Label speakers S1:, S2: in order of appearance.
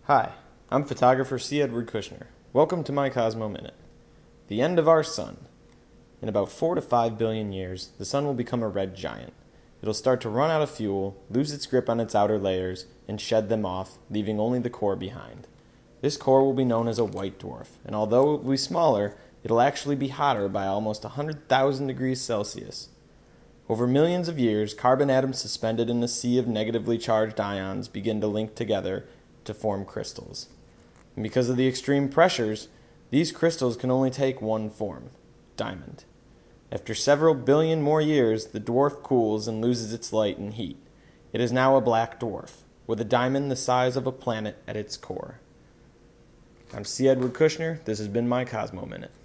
S1: Hi, I'm photographer C. Edward Kushner. Welcome to my Cosmo Minute. The end of our sun. In about 4 to 5 billion years, the sun will become a red giant. It'll start to run out of fuel, lose its grip on its outer layers, and shed them off, leaving only the core behind. This core will be known as a white dwarf, and although it will be smaller, it'll actually be hotter by almost 100,000 degrees Celsius. Over millions of years, carbon atoms suspended in a sea of negatively charged ions begin to link together to form crystals. And because of the extreme pressures, these crystals can only take one form: diamond. After several billion more years, the dwarf cools and loses its light and heat. It is now a black dwarf, with a diamond the size of a planet at its core. I'm C. Edward Kushner. This has been my Cosmo Minute.